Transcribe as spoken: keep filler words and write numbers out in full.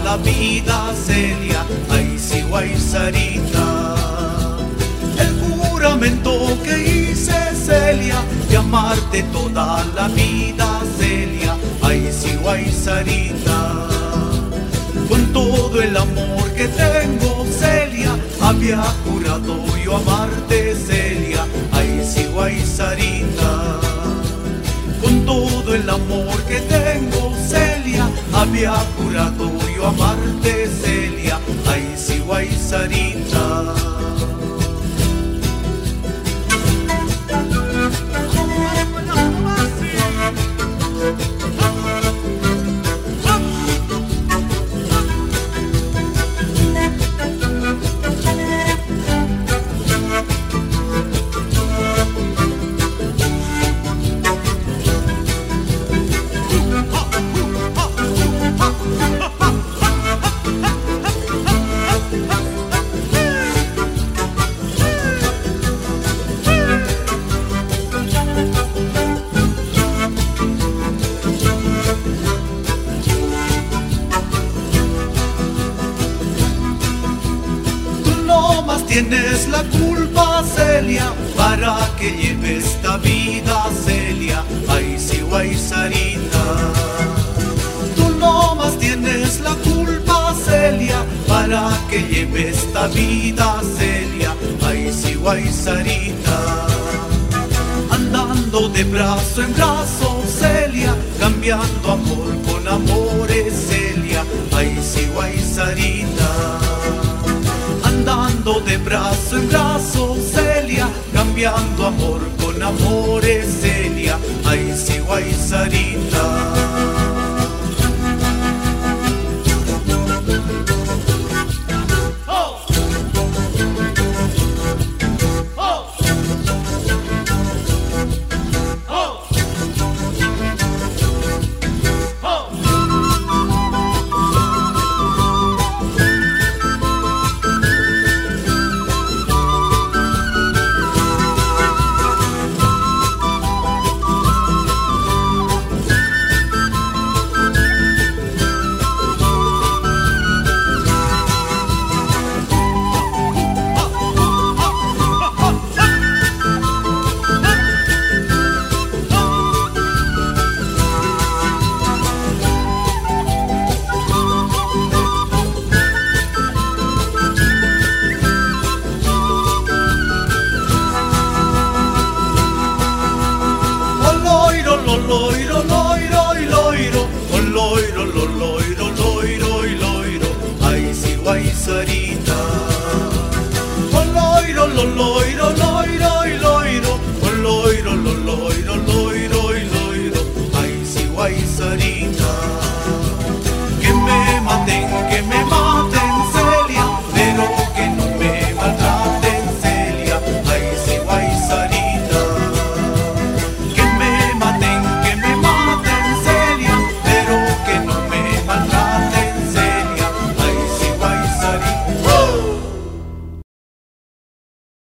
la vida, Celia, ay sí, guay, Sarita. El juramento que hice, Celia, de amarte toda la vida, Celia, ay sí, guay, Sarita. Con todo el amor que tengo, Celia, había jurado yo amarte, Celia, ay sí, guay, Sarita. Con todo el amor que tengo, Celia, había jurado yo amarte, Celia, ay sí, guay, Sarita. Tienes la culpa, Celia, para que lleve esta vida, Celia, ay sí, guay, Sarita. Tú no más tienes la culpa, Celia, para que lleve esta vida, Celia, ay sí, guay, Sarita. Andando de brazo en brazo, Celia, cambiando amor con amores, Celia, ay sí, guay, Sarita. Andando de brazo en brazo, Celia, cambiando amor con amores, Celia.